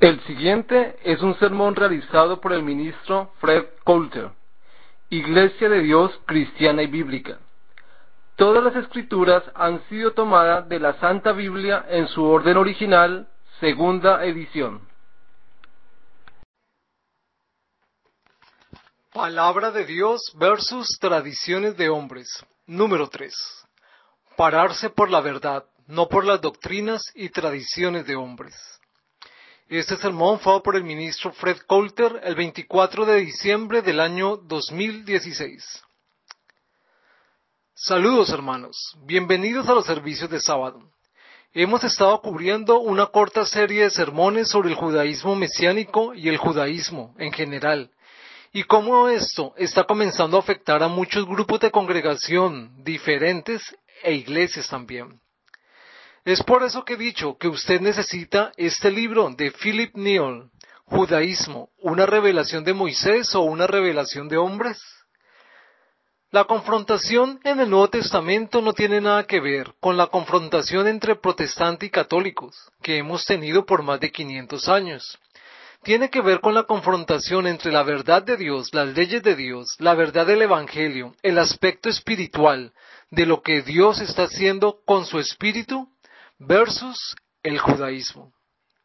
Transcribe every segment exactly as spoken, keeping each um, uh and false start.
El siguiente es un sermón realizado por el ministro Fred Coulter, Iglesia de Dios Cristiana y Bíblica. Todas las escrituras han sido tomadas de la Santa Biblia en su orden original, segunda edición. Palabra de Dios versus tradiciones de hombres. Número tres. Pararse por la verdad, no por las doctrinas y tradiciones de hombres. Este sermón fue por el ministro Fred Coulter el veinticuatro de diciembre del año dos mil dieciséis. Saludos, hermanos, bienvenidos a los servicios de sábado. Hemos estado cubriendo una corta serie de sermones sobre el judaísmo mesiánico y el judaísmo en general, y cómo esto está comenzando a afectar a muchos grupos de congregación diferentes e iglesias también. Es por eso que he dicho que usted necesita este libro de Philip Newell, Judaísmo, ¿una revelación de Moisés o una revelación de hombres? La confrontación en el Nuevo Testamento no tiene nada que ver con la confrontación entre protestantes y católicos que hemos tenido por más de quinientos años. Tiene que ver con la confrontación entre la verdad de Dios, las leyes de Dios, la verdad del Evangelio, el aspecto espiritual de lo que Dios está haciendo con su espíritu versus el judaísmo.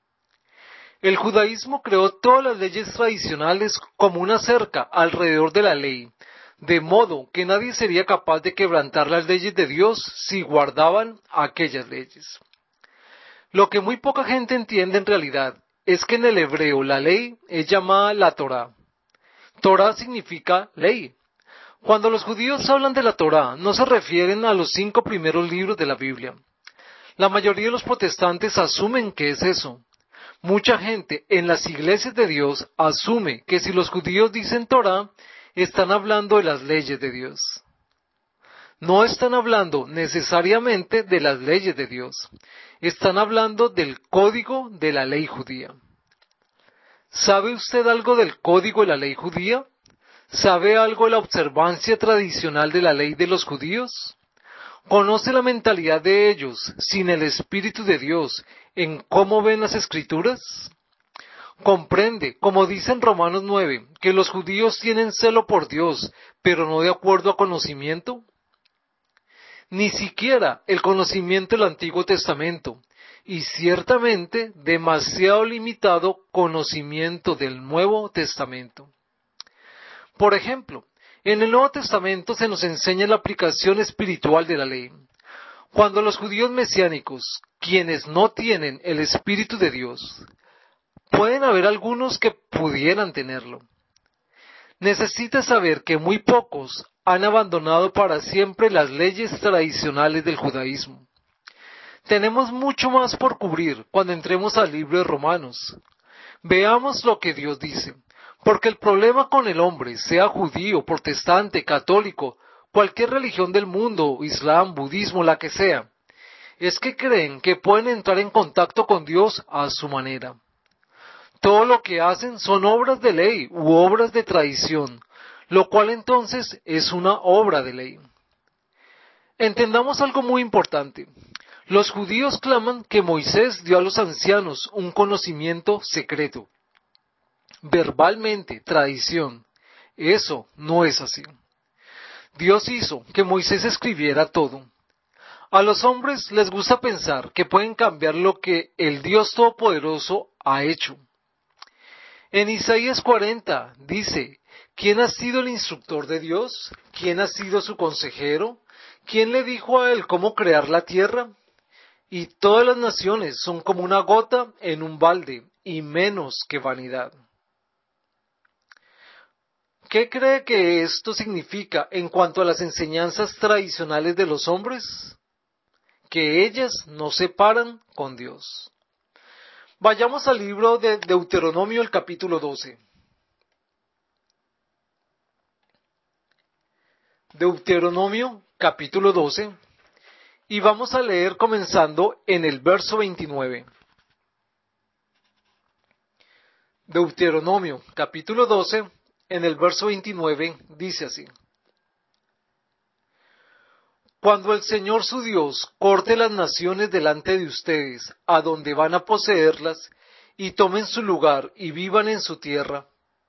El judaísmo creó todas las leyes tradicionales como una cerca alrededor de la ley, de modo que nadie sería capaz de quebrantar las leyes de Dios si guardaban aquellas leyes. Lo que muy poca gente entiende en realidad es que en el hebreo la ley es llamada la Torá. Torá significa ley. Cuando los judíos hablan de la Torá, no se refieren a los cinco primeros libros de la Biblia. La mayoría de los protestantes asumen que es eso. Mucha gente en las iglesias de Dios asume que si los judíos dicen Torá, están hablando de las leyes de Dios. No están hablando necesariamente de las leyes de Dios. Están hablando del código de la ley judía. ¿Sabe usted algo del código de la ley judía? ¿Sabe algo de la observancia tradicional de la ley de los judíos? ¿Conoce la mentalidad de ellos sin el Espíritu de Dios en cómo ven las Escrituras? ¿Comprende, como dice en Romanos nueve, que los judíos tienen celo por Dios, pero no de acuerdo a conocimiento? Ni siquiera el conocimiento del Antiguo Testamento, y ciertamente demasiado limitado conocimiento del Nuevo Testamento. Por ejemplo, en el Nuevo Testamento se nos enseña la aplicación espiritual de la ley. Cuando los judíos mesiánicos, quienes no tienen el Espíritu de Dios, pueden haber algunos que pudieran tenerlo. Necesita saber que muy pocos han abandonado para siempre las leyes tradicionales del judaísmo. Tenemos mucho más por cubrir cuando entremos al libro de Romanos. Veamos lo que Dios dice. Porque el problema con el hombre, sea judío, protestante, católico, cualquier religión del mundo, islam, budismo, la que sea, es que creen que pueden entrar en contacto con Dios a su manera. Todo lo que hacen son obras de ley u obras de tradición, lo cual entonces es una obra de ley. Entendamos algo muy importante. Los judíos claman que Moisés dio a los ancianos un conocimiento secreto. Verbalmente, tradición. Eso no es así. Dios hizo que Moisés escribiera todo. A los hombres les gusta pensar que pueden cambiar lo que el Dios Todopoderoso ha hecho. En Isaías cuarenta dice, ¿quién ha sido el instructor de Dios? ¿Quién ha sido su consejero? ¿Quién le dijo a él cómo crear la tierra? Y todas las naciones son como una gota en un balde, y menos que vanidad. ¿Qué cree que esto significa en cuanto a las enseñanzas tradicionales de los hombres? Que ellas no se paran con Dios. Vayamos al libro de Deuteronomio, el capítulo doce. Deuteronomio, capítulo doce, y vamos a leer comenzando en el verso veintinueve. Deuteronomio, capítulo doce, en el verso veintinueve, dice así. Cuando el Señor su Dios corte las naciones delante de ustedes, a donde van a poseerlas, y tomen su lugar y vivan en su tierra.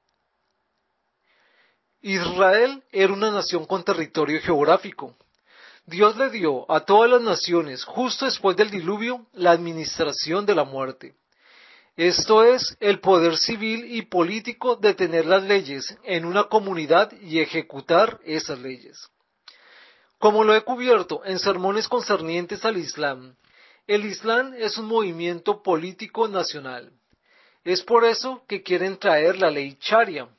Israel era una nación con territorio geográfico. Dios le dio a todas las naciones, justo después del diluvio, la administración de la muerte. Esto es, el poder civil y político de tener las leyes en una comunidad y ejecutar esas leyes. Como lo he cubierto en sermones concernientes al Islam, el Islam es un movimiento político nacional. Es por eso que quieren traer la ley Sharia.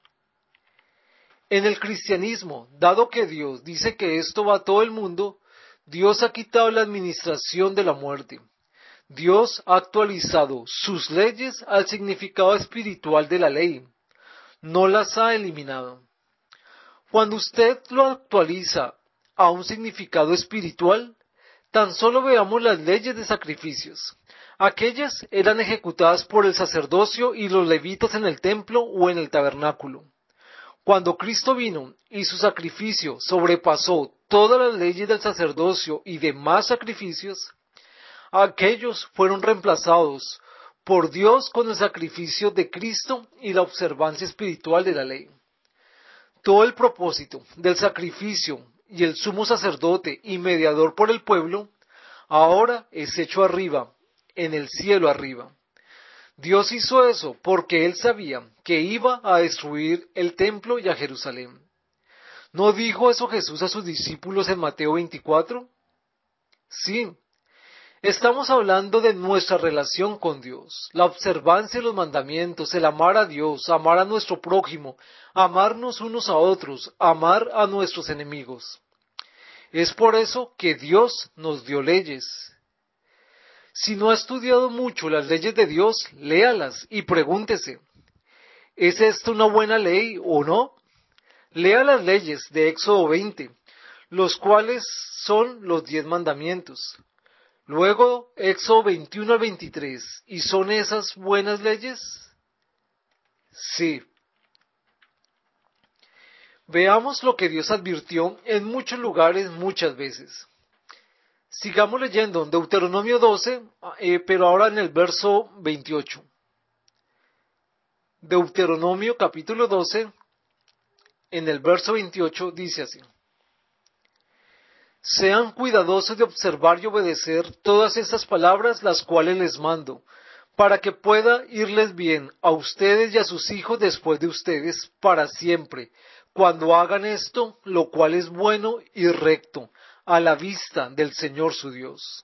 En el cristianismo, dado que Dios dice que esto va a todo el mundo, Dios ha quitado la administración de la muerte. Dios ha actualizado sus leyes al significado espiritual de la ley. No las ha eliminado. Cuando usted lo actualiza a un significado espiritual, tan solo veamos las leyes de sacrificios. Aquellas eran ejecutadas por el sacerdocio y los levitas en el templo o en el tabernáculo. Cuando Cristo vino y su sacrificio sobrepasó todas las leyes del sacerdocio y demás sacrificios, aquellos fueron reemplazados por Dios con el sacrificio de Cristo y la observancia espiritual de la ley. Todo el propósito del sacrificio y el sumo sacerdote y mediador por el pueblo, ahora es hecho arriba, en el cielo arriba. Dios hizo eso porque Él sabía que iba a destruir el templo y a Jerusalén. ¿No dijo eso Jesús a sus discípulos en Mateo veinticuatro? Sí. Estamos hablando de nuestra relación con Dios, la observancia de los mandamientos, el amar a Dios, amar a nuestro prójimo, amarnos unos a otros, amar a nuestros enemigos. Es por eso que Dios nos dio leyes. Si no ha estudiado mucho las leyes de Dios, léalas y pregúntese, ¿es esta una buena ley o no? Lea las leyes de Éxodo veinte, los cuales son los diez mandamientos. Luego, Éxodo veintiuno al veintitrés, ¿y son esas buenas leyes? Sí. Veamos lo que Dios advirtió en muchos lugares muchas veces. Sigamos leyendo en Deuteronomio doce, eh, pero ahora en el verso veintiocho. Deuteronomio capítulo doce, en el verso veintiocho dice así: Sean cuidadosos de observar y obedecer todas estas palabras, las cuales les mando, para que pueda irles bien a ustedes y a sus hijos después de ustedes para siempre, cuando hagan esto, lo cual es bueno y recto, a la vista del Señor su Dios.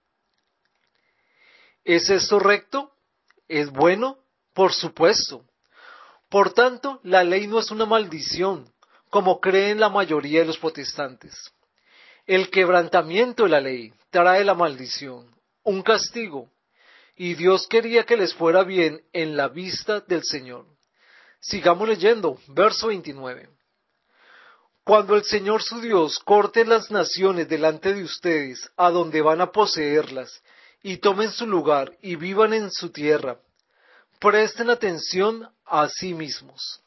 ¿Es esto recto? ¿Es bueno? Por supuesto. Por tanto, la ley no es una maldición, como creen la mayoría de los protestantes. El quebrantamiento de la ley trae la maldición, un castigo, y Dios quería que les fuera bien en la vista del Señor. Sigamos leyendo, verso veintinueve. Cuando el Señor su Dios corte las naciones delante de ustedes, a donde van a poseerlas, y tomen su lugar y vivan en su tierra, presten atención a sí mismos.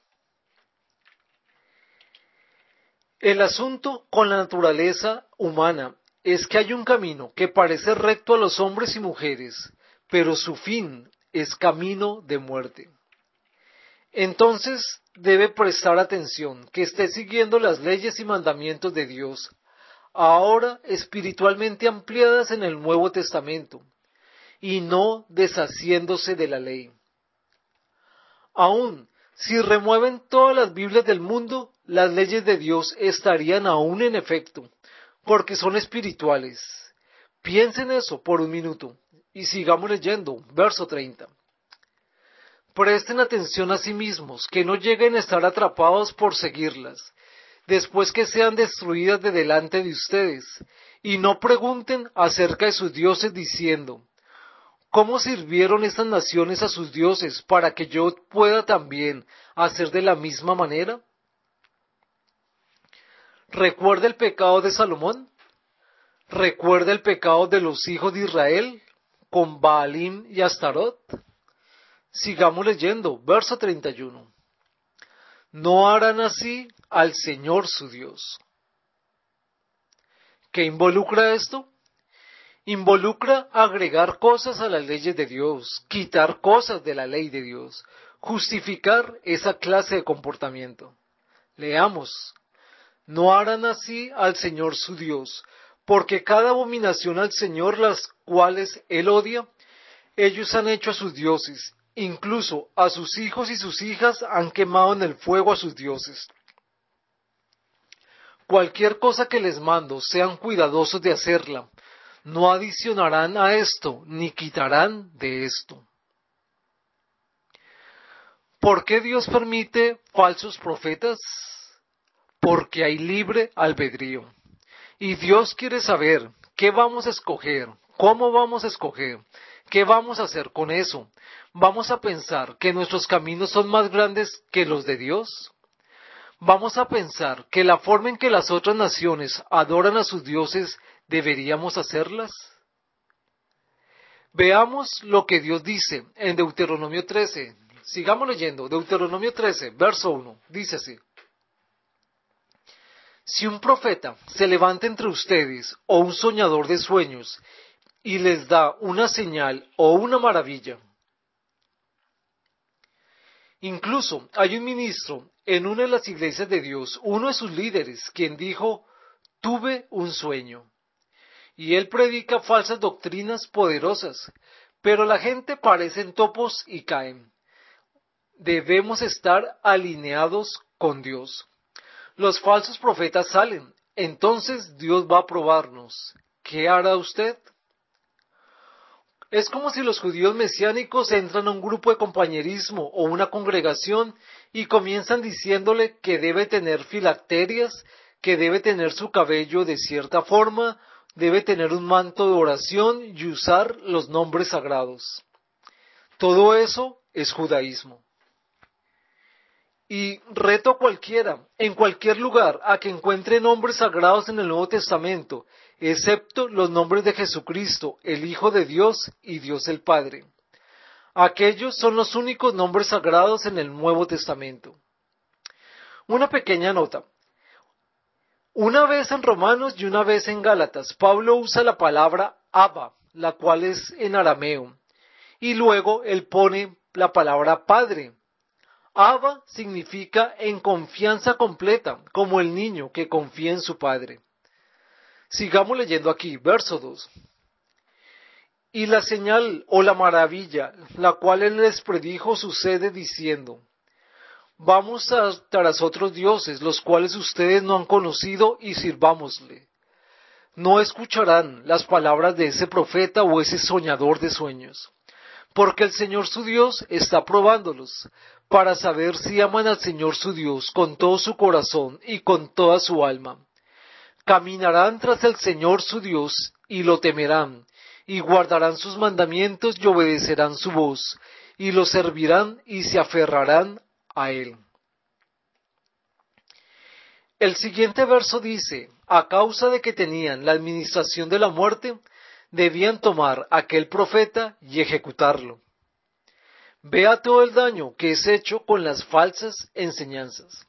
El asunto con la naturaleza humana es que hay un camino que parece recto a los hombres y mujeres, pero su fin es camino de muerte. Entonces debe prestar atención que esté siguiendo las leyes y mandamientos de Dios, ahora espiritualmente ampliadas en el Nuevo Testamento, y no deshaciéndose de la ley. Aún si remueven todas las Biblias del mundo, las leyes de Dios estarían aún en efecto, porque son espirituales. Piensen eso por un minuto y sigamos leyendo, verso treinta. Presten atención a sí mismos, que no lleguen a estar atrapados por seguirlas, después que sean destruidas de delante de ustedes, y no pregunten acerca de sus dioses diciendo, ¿cómo sirvieron estas naciones a sus dioses para que yo pueda también hacer de la misma manera? ¿Recuerda el pecado de Salomón? ¿Recuerda el pecado de los hijos de Israel con Baalim y Astarot? Sigamos leyendo, verso treinta y uno. No harán así al Señor su Dios. ¿Qué involucra esto? Involucra agregar cosas a las leyes de Dios, quitar cosas de la ley de Dios, justificar esa clase de comportamiento. Leamos. No harán así al Señor su Dios, porque cada abominación al Señor, las cuales Él odia, ellos han hecho a sus dioses, incluso a sus hijos y sus hijas han quemado en el fuego a sus dioses. Cualquier cosa que les mando, sean cuidadosos de hacerla, no adicionarán a esto, ni quitarán de esto. ¿Por qué Dios permite falsos profetas? Porque hay libre albedrío. Y Dios quiere saber qué vamos a escoger, cómo vamos a escoger, qué vamos a hacer con eso. ¿Vamos a pensar que nuestros caminos son más grandes que los de Dios? ¿Vamos a pensar que la forma en que las otras naciones adoran a sus dioses deberíamos hacerlas? Veamos lo que Dios dice en Deuteronomio trece. Sigamos leyendo. Deuteronomio trece, verso uno. Dice así. Si un profeta se levanta entre ustedes o un soñador de sueños y les da una señal o una maravilla. Incluso hay un ministro en una de las iglesias de Dios, uno de sus líderes, quien dijo, tuve un sueño. Y él predica falsas doctrinas poderosas, pero la gente parecen topos y caen. Debemos estar alineados con Dios. Los falsos profetas salen, entonces Dios va a probarnos. ¿Qué hará usted? Es como si los judíos mesiánicos entran a un grupo de compañerismo o una congregación y comienzan diciéndole que debe tener filacterias, que debe tener su cabello de cierta forma, debe tener un manto de oración y usar los nombres sagrados. Todo eso es judaísmo. Y reto a cualquiera, en cualquier lugar, a que encuentre nombres sagrados en el Nuevo Testamento, excepto los nombres de Jesucristo, el Hijo de Dios y Dios el Padre. Aquellos son los únicos nombres sagrados en el Nuevo Testamento. Una pequeña nota. Una vez en Romanos y una vez en Gálatas, Pablo usa la palabra Abba, la cual es en arameo, y luego él pone la palabra Padre. Abba significa en confianza completa, como el niño que confía en su padre. Sigamos leyendo aquí, verso dos. Y la señal o la maravilla, la cual él les predijo, sucede diciendo, vamos a, tras otros dioses, los cuales ustedes no han conocido, y sirvámosle. No escucharán las palabras de ese profeta o ese soñador de sueños, porque el Señor su Dios está probándolos, para saber si aman al Señor su Dios con todo su corazón y con toda su alma. Caminarán tras el Señor su Dios y lo temerán, y guardarán sus mandamientos y obedecerán su voz, y lo servirán y se aferrarán a él. El siguiente verso dice, a causa de que tenían la administración de la muerte, debían tomar aquel profeta y ejecutarlo. Vea todo el daño que es hecho con las falsas enseñanzas.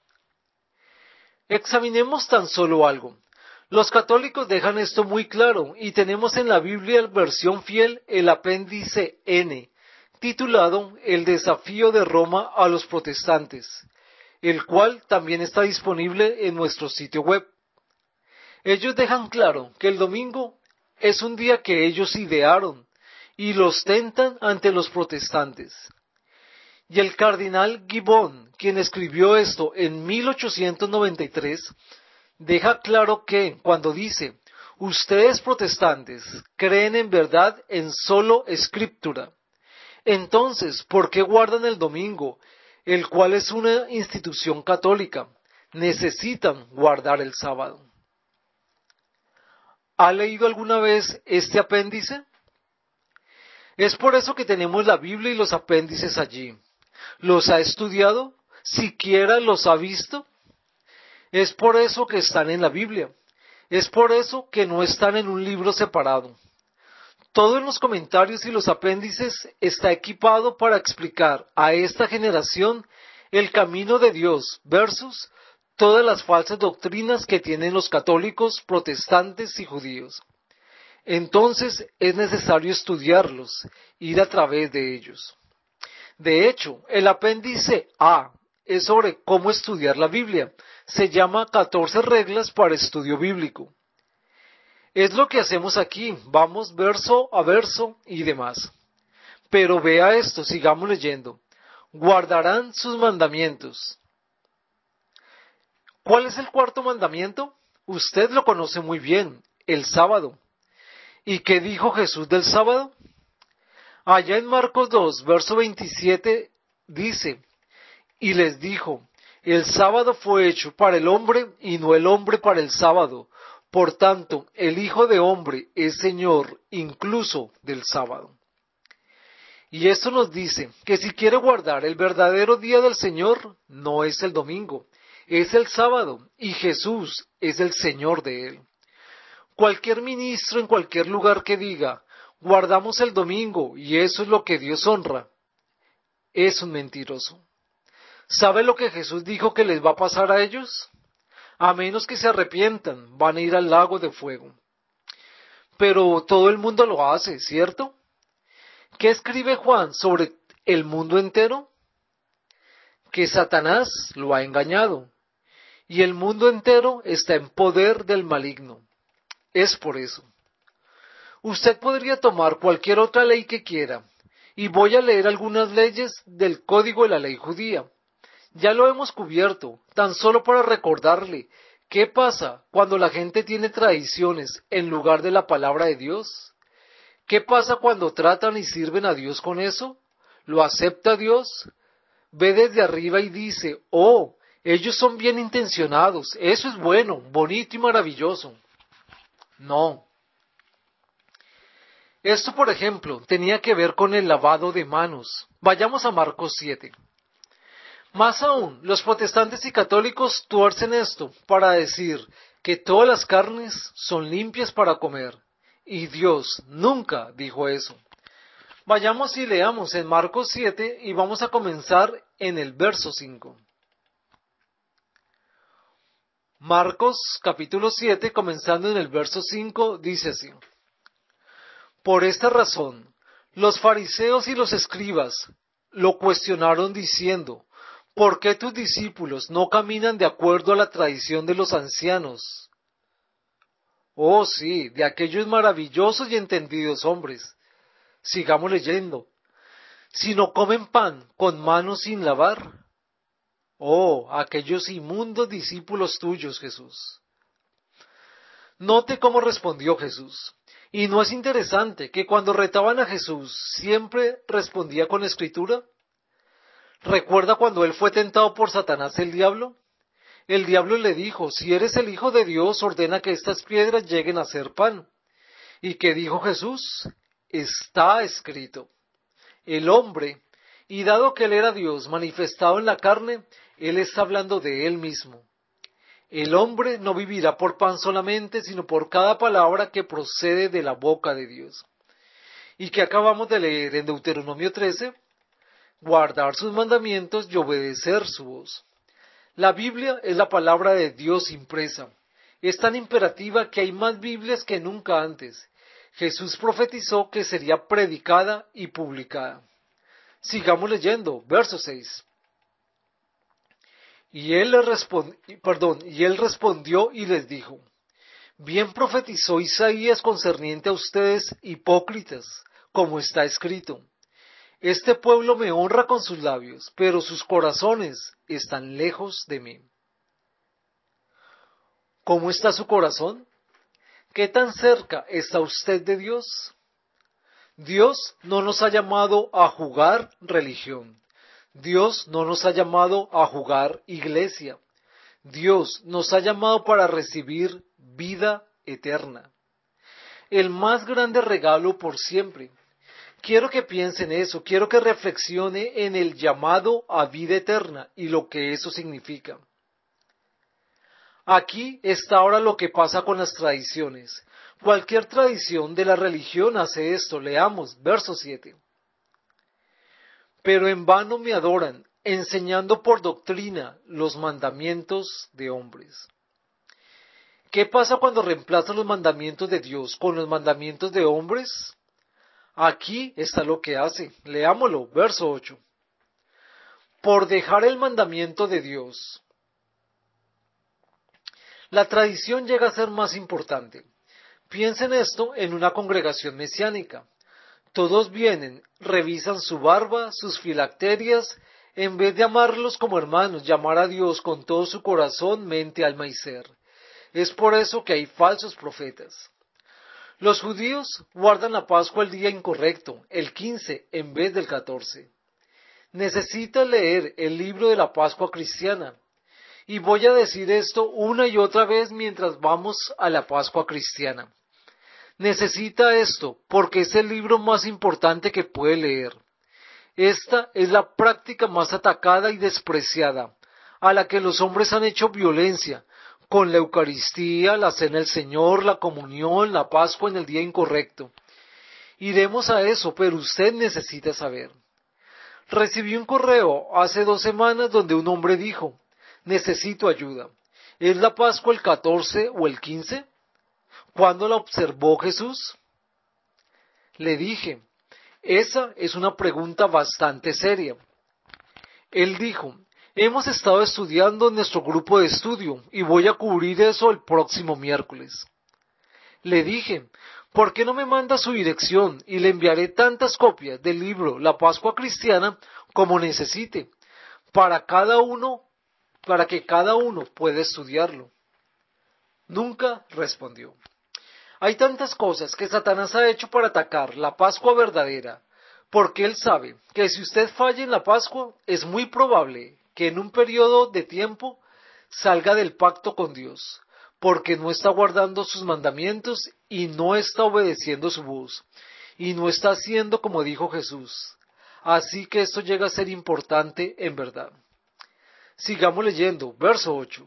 Examinemos tan solo algo. Los católicos dejan esto muy claro y tenemos en la Biblia versión fiel el apéndice N, titulado El desafío de Roma a los protestantes, el cual también está disponible en nuestro sitio web. Ellos dejan claro que el domingo es un día que ellos idearon y lo ostentan ante los protestantes. Y el cardenal Gibbon, quien escribió esto en mil ochocientos noventa y tres, deja claro que cuando dice, ustedes protestantes creen en verdad en solo escritura, entonces, ¿por qué guardan el domingo, el cual es una institución católica? Necesitan guardar el sábado. ¿Ha leído alguna vez este apéndice? Es por eso que tenemos la Biblia y los apéndices allí. ¿Los ha estudiado? ¿Siquiera los ha visto? Es por eso que están en la Biblia. Es por eso que no están en un libro separado. Todo en los comentarios y los apéndices está equipado para explicar a esta generación el camino de Dios versus todas las falsas doctrinas que tienen los católicos, protestantes y judíos. Entonces es necesario estudiarlos, ir a través de ellos. De hecho, el apéndice A es sobre cómo estudiar la Biblia. Se llama catorce reglas para estudio bíblico. Es lo que hacemos aquí, vamos verso a verso y demás. Pero vea esto, sigamos leyendo. Guardarán sus mandamientos. ¿Cuál es el cuarto mandamiento? Usted lo conoce muy bien, el sábado. ¿Y qué dijo Jesús del sábado? Allá en Marcos dos, verso veintisiete, dice, y les dijo, el sábado fue hecho para el hombre y no el hombre para el sábado. Por tanto, el Hijo de Hombre es Señor incluso del sábado. Y esto nos dice que si quiere guardar el verdadero día del Señor, no es el domingo, es el sábado, y Jesús es el Señor de él. Cualquier ministro en cualquier lugar que diga, guardamos el domingo y eso es lo que Dios honra, es un mentiroso. ¿Sabe lo que Jesús dijo que les va a pasar a ellos? A menos que se arrepientan, van a ir al lago de fuego. Pero todo el mundo lo hace, ¿cierto? ¿Qué escribe Juan sobre el mundo entero? Que Satanás lo ha engañado y el mundo entero está en poder del maligno. Es por eso. Usted podría tomar cualquier otra ley que quiera, y voy a leer algunas leyes del Código de la Ley Judía. Ya lo hemos cubierto, tan solo para recordarle qué pasa cuando la gente tiene tradiciones en lugar de la palabra de Dios. ¿Qué pasa cuando tratan y sirven a Dios con eso? ¿Lo acepta Dios? Ve desde arriba y dice, oh, ellos son bien intencionados, eso es bueno, bonito y maravilloso. No. Esto, por ejemplo, tenía que ver con el lavado de manos. Vayamos a Marcos siete. Más aún, los protestantes y católicos tuercen esto para decir que todas las carnes son limpias para comer. Y Dios nunca dijo eso. Vayamos y leamos en Marcos siete y vamos a comenzar en el verso cinco. Marcos capítulo siete, comenzando en el verso cinco, dice así. Por esta razón, los fariseos y los escribas lo cuestionaron diciendo, ¿por qué tus discípulos no caminan de acuerdo a la tradición de los ancianos? Oh, sí, de aquellos maravillosos y entendidos hombres. Sigamos leyendo. Si no comen pan con manos sin lavar. Oh, aquellos inmundos discípulos tuyos, Jesús. Note cómo respondió Jesús. ¿Y no es interesante que cuando retaban a Jesús siempre respondía con escritura? ¿Recuerda cuando él fue tentado por Satanás el diablo? El diablo le dijo, si eres el Hijo de Dios, ordena que estas piedras lleguen a ser pan. ¿Y qué dijo Jesús? Está escrito. El hombre, y dado que él era Dios manifestado en la carne, él está hablando de él mismo. El hombre no vivirá por pan solamente, sino por cada palabra que procede de la boca de Dios. ¿Y qué acabamos de leer en Deuteronomio trece? Guardar sus mandamientos y obedecer su voz. La Biblia es la palabra de Dios impresa. Es tan imperativa que hay más Biblias que nunca antes. Jesús profetizó que sería predicada y publicada. Sigamos leyendo, verso seis. Y él, le respond... Perdón, y él respondió y les dijo, bien profetizó Isaías concerniente a ustedes, hipócritas, como está escrito. Este pueblo me honra con sus labios, pero sus corazones están lejos de mí. ¿Cómo está su corazón? ¿Qué tan cerca está usted de Dios? Dios no nos ha llamado a jugar religión. Dios no nos ha llamado a jugar iglesia. Dios nos ha llamado para recibir vida eterna. El más grande regalo por siempre. Quiero que piense en eso, quiero que reflexione en el llamado a vida eterna y lo que eso significa. Aquí está ahora lo que pasa con las tradiciones. Cualquier tradición de la religión hace esto. Leamos, verso siete. Pero en vano me adoran, enseñando por doctrina los mandamientos de hombres. ¿Qué pasa cuando reemplazan los mandamientos de Dios con los mandamientos de hombres? Aquí está lo que hace. Leámoslo, verso ocho. Por dejar el mandamiento de Dios. La tradición llega a ser más importante. Piensen esto en una congregación mesiánica. Todos vienen, revisan su barba, sus filacterias, en vez de amarlos como hermanos, llamar a Dios con todo su corazón, mente, alma y ser. Es por eso que hay falsos profetas. Los judíos guardan la Pascua el día incorrecto, el quince en vez del catorce. Necesita leer el libro de la Pascua cristiana. Y voy a decir esto una y otra vez mientras vamos a la Pascua cristiana. Necesita esto porque es el libro más importante que puede leer. Esta es la práctica más atacada y despreciada, a la que los hombres han hecho violencia, con la Eucaristía, la Cena del Señor, la comunión, la Pascua en el día incorrecto. Iremos a eso, pero usted necesita saber. Recibí un correo hace dos semanas donde un hombre dijo, necesito ayuda. ¿Es la Pascua el catorce o el quince? ¿Cuándo la observó Jesús? Le dije, esa es una pregunta bastante seria. Él dijo, hemos estado estudiando en nuestro grupo de estudio y voy a cubrir eso el próximo miércoles. Le dije, ¿por qué no me manda su dirección y le enviaré tantas copias del libro La Pascua Cristiana como necesite, para cada uno, para que cada uno pueda estudiarlo? Nunca respondió. Hay tantas cosas que Satanás ha hecho para atacar la Pascua verdadera, porque él sabe que si usted falla en la Pascua, es muy probable que en un periodo de tiempo salga del pacto con Dios, porque no está guardando sus mandamientos y no está obedeciendo su voz, y no está haciendo como dijo Jesús. Así que esto llega a ser importante en verdad. Sigamos leyendo, verso ocho.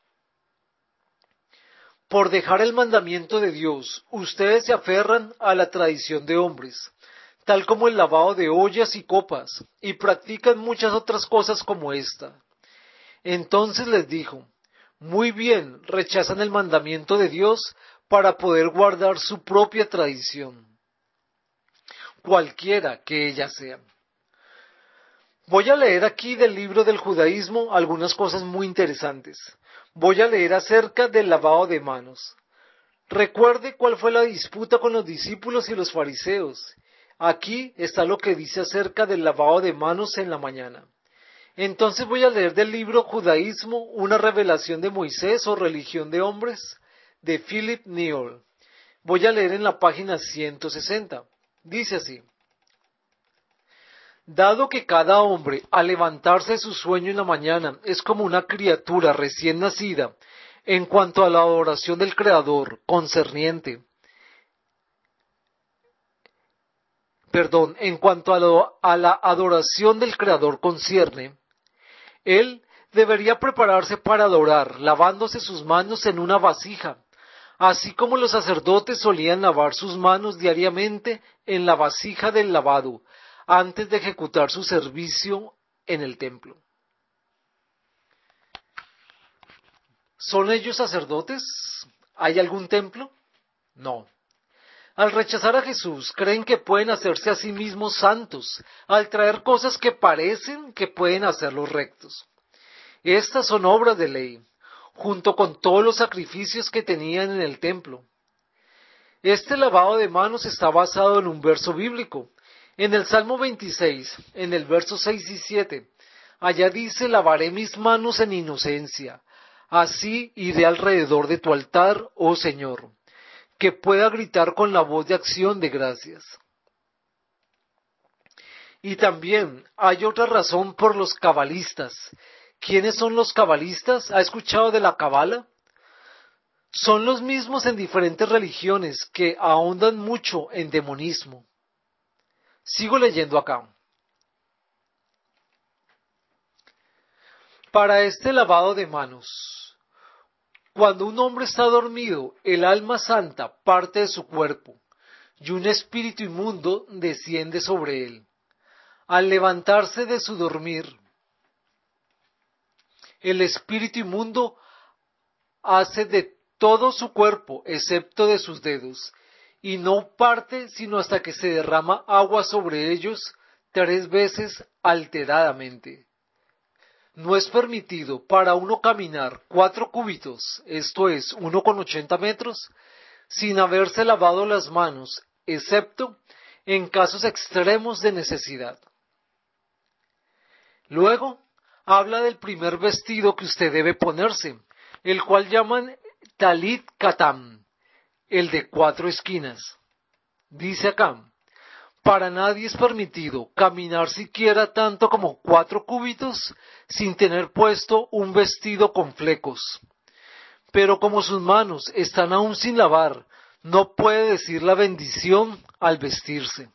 Por dejar el mandamiento de Dios, ustedes se aferran a la tradición de hombres, tal como el lavado de ollas y copas, y practican muchas otras cosas como esta. Entonces les dijo, muy bien, rechazan el mandamiento de Dios para poder guardar su propia tradición, cualquiera que ella sea. Voy a leer aquí del libro del judaísmo algunas cosas muy interesantes. Voy a leer acerca del lavado de manos. Recuerde cuál fue la disputa con los discípulos y los fariseos. Aquí está lo que dice acerca del lavado de manos en la mañana. Entonces voy a leer del libro Judaísmo, una revelación de Moisés o religión de hombres, de Philip Newell. Voy a leer en la página ciento sesenta. Dice así. Dado que cada hombre, al levantarse de su sueño en la mañana, es como una criatura recién nacida, en cuanto a la adoración del Creador, concerniente, perdón, en cuanto a, lo, a la adoración del Creador concierne, él debería prepararse para adorar, lavándose sus manos en una vasija, así como los sacerdotes solían lavar sus manos diariamente en la vasija del lavado, antes de ejecutar su servicio en el templo. ¿Son ellos sacerdotes? ¿Hay algún templo? No. Al rechazar a Jesús, creen que pueden hacerse a sí mismos santos, al traer cosas que parecen que pueden hacerlos rectos. Estas son obras de ley, junto con todos los sacrificios que tenían en el templo. Este lavado de manos está basado en un verso bíblico. En el Salmo veintiséis, en el verso seis y siete, allá dice, lavaré mis manos en inocencia, así iré alrededor de tu altar, oh Señor, que pueda gritar con la voz de acción de gracias. Y también hay otra razón por los cabalistas. ¿Quiénes son los cabalistas? ¿Ha escuchado de la cabala? Son los mismos en diferentes religiones que ahondan mucho en demonismo. Sigo leyendo acá. Para este lavado de manos, cuando un hombre está dormido, el alma santa parte de su cuerpo y un espíritu inmundo desciende sobre él. Al levantarse de su dormir, el espíritu inmundo hace de todo su cuerpo, excepto de sus dedos, y no parte sino hasta que se derrama agua sobre ellos tres veces alteradamente. No es permitido para uno caminar cuatro cúbitos, esto es, uno con ochenta metros, sin haberse lavado las manos, excepto en casos extremos de necesidad. Luego, habla del primer vestido que usted debe ponerse, el cual llaman talit katam, el de cuatro esquinas. Dice acá, para nadie es permitido caminar siquiera tanto como cuatro cúbitos sin tener puesto un vestido con flecos. Pero como sus manos están aún sin lavar, no puede decir la bendición al vestirse.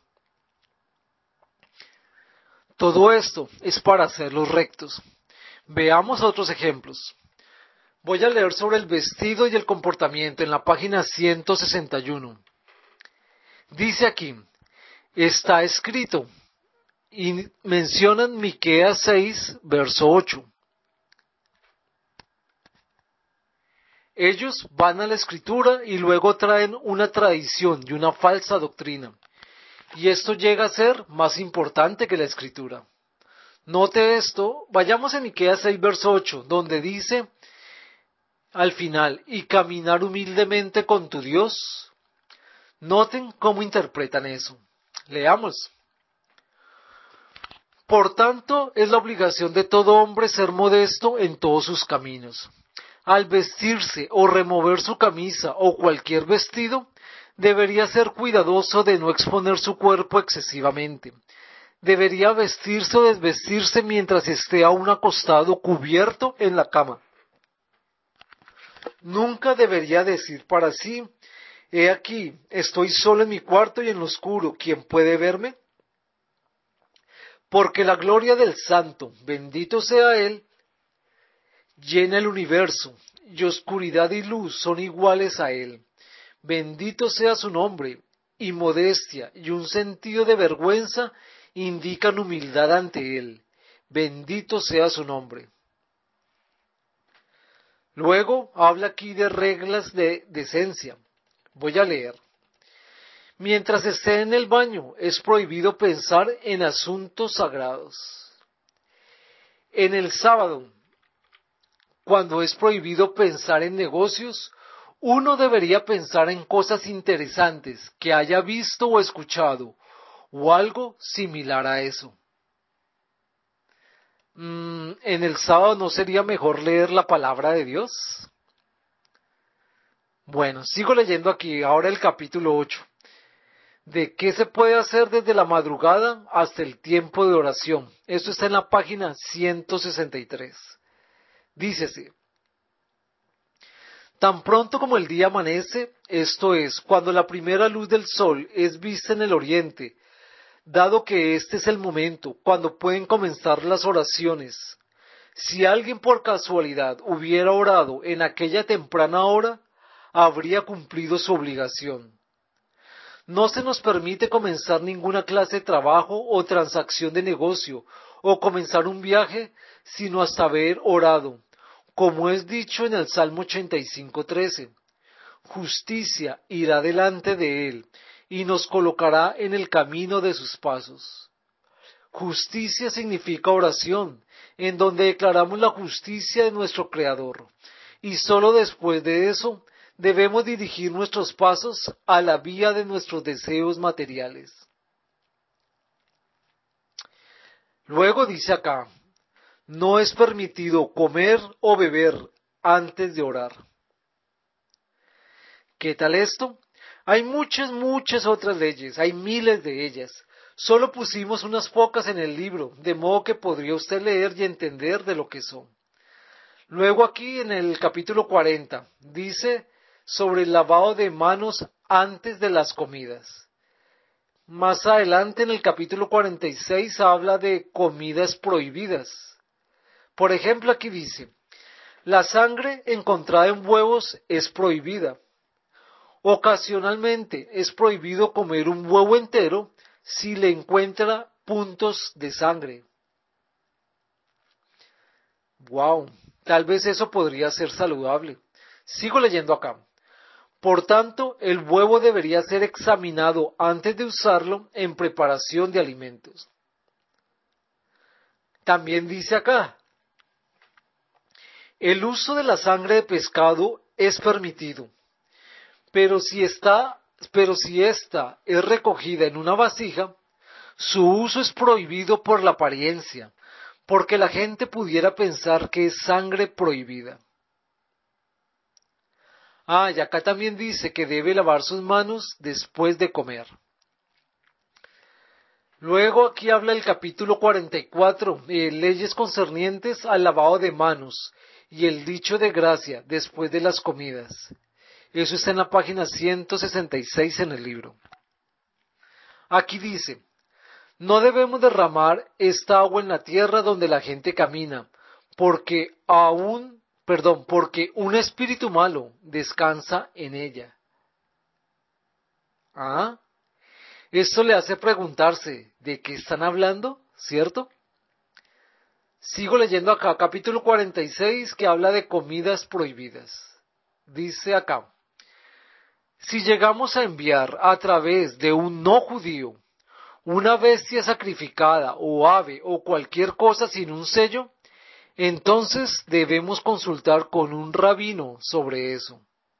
Todo esto es para hacerlos rectos. Veamos otros ejemplos. Voy a leer sobre el vestido y el comportamiento en la página ciento sesenta y uno. Dice aquí, está escrito, y mencionan Miqueas seis, verso ocho. Ellos van a la escritura y luego traen una tradición y una falsa doctrina. Y esto llega a ser más importante que la escritura. Note esto, vayamos a Miqueas seis, verso ocho, donde dice al final, y caminar humildemente con tu Dios. Noten cómo interpretan eso. Leamos. Por tanto, es la obligación de todo hombre ser modesto en todos sus caminos. Al vestirse o remover su camisa o cualquier vestido, debería ser cuidadoso de no exponer su cuerpo excesivamente. Debería vestirse o desvestirse mientras esté aún acostado cubierto en la cama. Nunca debería decir para sí, he aquí, estoy solo en mi cuarto y en lo oscuro, ¿quién puede verme? Porque la gloria del Santo, bendito sea Él, llena el universo, y oscuridad y luz son iguales a Él. Bendito sea su nombre, y modestia y un sentido de vergüenza indican humildad ante Él. Bendito sea su nombre. Luego habla aquí de reglas de decencia. Voy a leer. Mientras esté en el baño, es prohibido pensar en asuntos sagrados. En el sábado, cuando es prohibido pensar en negocios, uno debería pensar en cosas interesantes que haya visto o escuchado, o algo similar a eso. Mm, ¿En el sábado no sería mejor leer la palabra de Dios? Bueno, sigo leyendo aquí, ahora el capítulo ocho. ¿De qué se puede hacer desde la madrugada hasta el tiempo de oración? Esto está en la página ciento sesenta y tres. Dícese, tan pronto como el día amanece, esto es, cuando la primera luz del sol es vista en el oriente, dado que este es el momento cuando pueden comenzar las oraciones. Si alguien por casualidad hubiera orado en aquella temprana hora, habría cumplido su obligación. No se nos permite comenzar ninguna clase de trabajo o transacción de negocio, o comenzar un viaje, sino hasta haber orado, como es dicho en el Salmo ochenta y cinco, trece. Justicia irá delante de él, y nos colocará en el camino de sus pasos. Justicia significa oración, en donde declaramos la justicia de nuestro Creador, y sólo después de eso debemos dirigir nuestros pasos a la vía de nuestros deseos materiales. Luego dice acá, no es permitido comer o beber antes de orar. ¿Qué tal esto? Hay muchas, muchas otras leyes, hay miles de ellas. Solo pusimos unas pocas en el libro, de modo que podría usted leer y entender de lo que son. Luego aquí en el capítulo cuarenta, dice sobre el lavado de manos antes de las comidas. Más adelante en el capítulo cuarenta y seis habla de comidas prohibidas. Por ejemplo, aquí dice, la sangre encontrada en huevos es prohibida. Ocasionalmente es prohibido comer un huevo entero si le encuentra puntos de sangre. Wow, tal vez eso podría ser saludable. Sigo leyendo acá. Por tanto, el huevo debería ser examinado antes de usarlo en preparación de alimentos. También dice acá, el uso de la sangre de pescado es permitido, pero si está, pero si ésta es recogida en una vasija, su uso es prohibido por la apariencia, porque la gente pudiera pensar que es sangre prohibida. Ah, y acá también dice que debe lavar sus manos después de comer. Luego aquí habla el capítulo cuarenta y cuatro, eh, leyes concernientes al lavado de manos y el dicho de gracia después de las comidas. Eso está en la página ciento sesenta y seis en el libro. Aquí dice, no debemos derramar esta agua en la tierra donde la gente camina, porque aún, perdón, porque un espíritu malo descansa en ella. ¿Ah? Esto le hace preguntarse, ¿de qué están hablando? ¿Cierto? Sigo leyendo acá, capítulo cuarenta y seis, que habla de comidas prohibidas. Dice acá, si llegamos a enviar a través de un no judío una bestia sacrificada o ave o cualquier cosa sin un sello, entonces debemos consultar con un rabino sobre eso.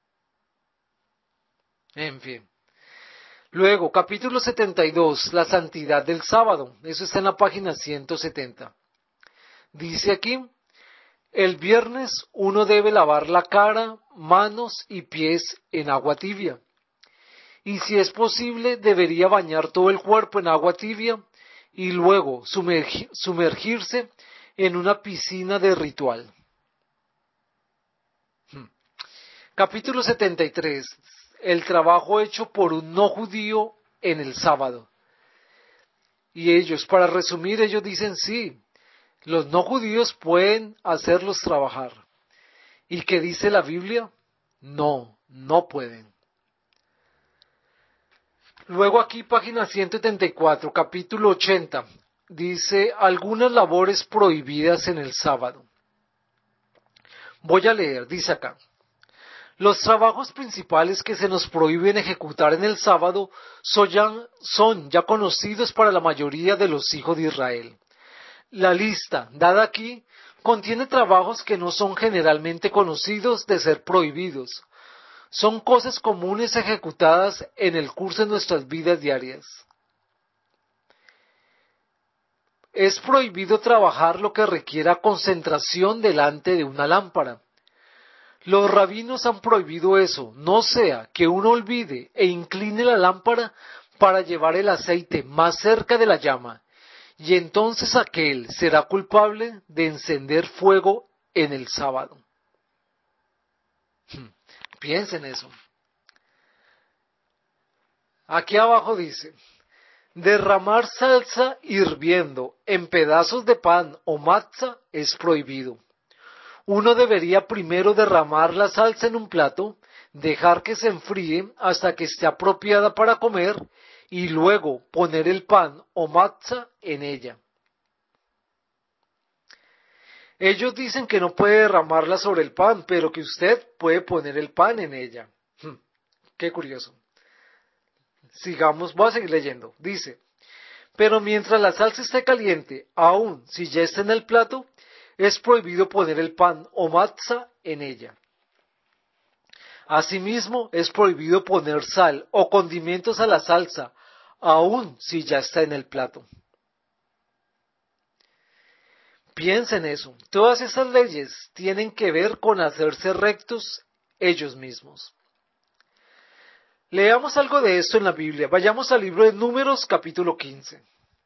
En fin. Luego, capítulo setenta y dos, la santidad del sábado. Eso está en la página ciento setenta. Dice aquí, el viernes uno debe lavar la cara, manos y pies en agua tibia. Y si es posible, debería bañar todo el cuerpo en agua tibia y luego sumergi- sumergirse en una piscina de ritual. Hmm. Capítulo setenta y tres. El trabajo hecho por un no judío en el sábado. Y ellos, para resumir, ellos dicen sí, los no judíos pueden hacerlos trabajar. ¿Y qué dice la Biblia? No, no pueden. Luego aquí, página ciento setenta y cuatro, capítulo ochenta, dice algunas labores prohibidas en el sábado. Voy a leer, dice acá. Los trabajos principales que se nos prohíben ejecutar en el sábado son ya, son ya conocidos para la mayoría de los hijos de Israel. La lista dada aquí contiene trabajos que no son generalmente conocidos de ser prohibidos. Son cosas comunes ejecutadas en el curso de nuestras vidas diarias. Es prohibido trabajar lo que requiera concentración delante de una lámpara. Los rabinos han prohibido eso, no sea que uno olvide e incline la lámpara para llevar el aceite más cerca de la llama, y entonces aquel será culpable de encender fuego en el sábado. Piensen eso. Aquí abajo dice, derramar salsa hirviendo en pedazos de pan o matza es prohibido. Uno debería primero derramar la salsa en un plato, dejar que se enfríe hasta que esté apropiada para comer y luego poner el pan o matza en ella. Ellos dicen que no puede derramarla sobre el pan, pero que usted puede poner el pan en ella. Hmm, qué curioso. Sigamos, voy a seguir leyendo. Dice, pero mientras la salsa esté caliente, aun si ya está en el plato, es prohibido poner el pan o matza en ella. Asimismo, es prohibido poner sal o condimentos a la salsa, aun si ya está en el plato. Piensa en eso. Todas estas leyes tienen que ver con hacerse rectos ellos mismos. Leamos algo de esto en la Biblia. Vayamos al libro de Números, capítulo quince.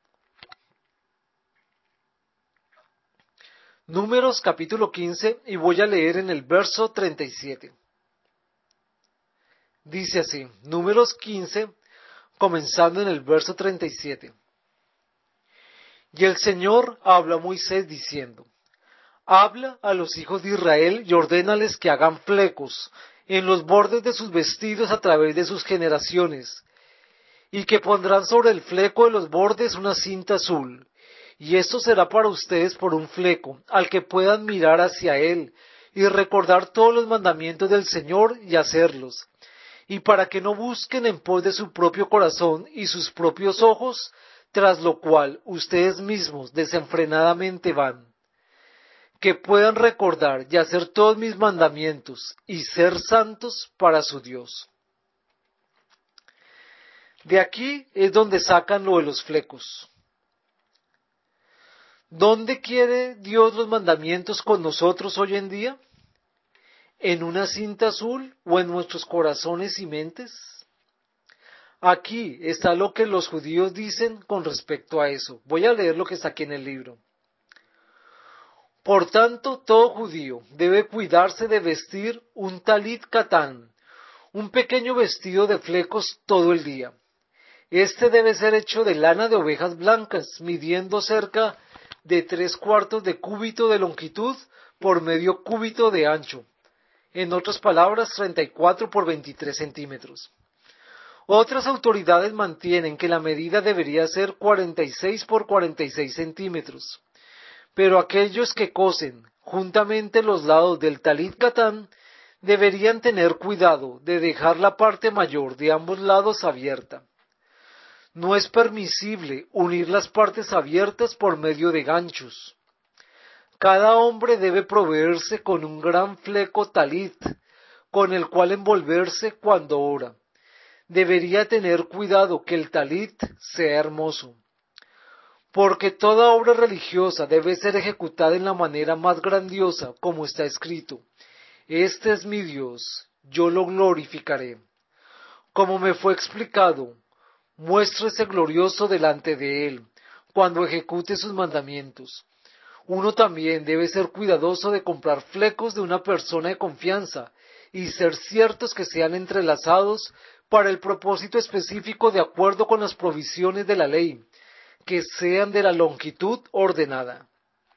Números, capítulo quince, y voy a leer en el verso treinta y siete. Dice así, Números quince, comenzando en el verso treinta y siete. Y el Señor habló a Moisés diciendo, habla a los hijos de Israel y ordénales que hagan flecos en los bordes de sus vestidos a través de sus generaciones, y que pondrán sobre el fleco de los bordes una cinta azul, y esto será para ustedes por un fleco, al que puedan mirar hacia él, y recordar todos los mandamientos del Señor y hacerlos, y para que no busquen en pos de su propio corazón y sus propios ojos, tras lo cual ustedes mismos desenfrenadamente van, que puedan recordar y hacer todos mis mandamientos y ser santos para su Dios. De aquí es donde sacan lo de los flecos. ¿Dónde quiere Dios los mandamientos con nosotros hoy en día? ¿En una cinta azul o en nuestros corazones y mentes? Aquí está lo que los judíos dicen con respecto a eso. Voy a leer lo que está aquí en el libro. Por tanto, todo judío debe cuidarse de vestir un talit katán, un pequeño vestido de flecos todo el día. Este debe ser hecho de lana de ovejas blancas, midiendo cerca de tres cuartos de cúbito de longitud por medio cúbito de ancho. En otras palabras, treinta y cuatro por veintitrés centímetros. Otras autoridades mantienen que la medida debería ser cuarenta y seis por cuarenta y seis centímetros. Pero aquellos que cosen juntamente los lados del talit katán deberían tener cuidado de dejar la parte mayor de ambos lados abierta. No es permisible unir las partes abiertas por medio de ganchos. Cada hombre debe proveerse con un gran fleco talit, con el cual envolverse cuando ora. Debería tener cuidado que el talit sea hermoso, porque toda obra religiosa debe ser ejecutada en la manera más grandiosa, como está escrito: Este es mi Dios, yo lo glorificaré. Como me fue explicado, muéstrese glorioso delante de Él, cuando ejecute sus mandamientos. Uno también debe ser cuidadoso de comprar flecos de una persona de confianza y ser ciertos que sean entrelazados para el propósito específico de acuerdo con las provisiones de la ley, que sean de la longitud ordenada.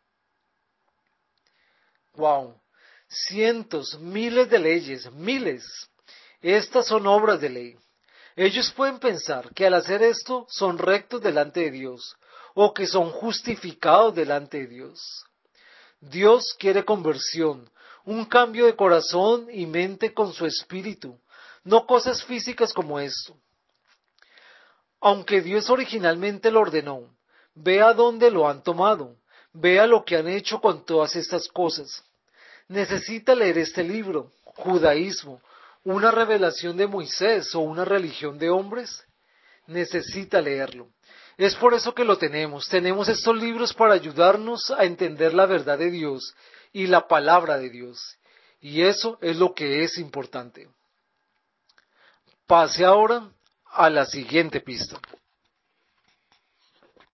Wow, cientos, miles de leyes, miles. Estas son obras de ley. Ellos pueden pensar que al hacer esto son rectos delante de Dios, o que son justificados delante de Dios. Dios quiere conversión, un cambio de corazón y mente con su espíritu, no cosas físicas como esto. Aunque Dios originalmente lo ordenó, vea dónde lo han tomado, vea lo que han hecho con todas estas cosas. Necesita leer este libro, Judaísmo, una revelación de Moisés o una religión de hombres. Necesita leerlo. Es por eso que lo tenemos. Tenemos estos libros para ayudarnos a entender la verdad de Dios y la palabra de Dios. Y eso es lo que es importante. Pase ahora a la siguiente pista.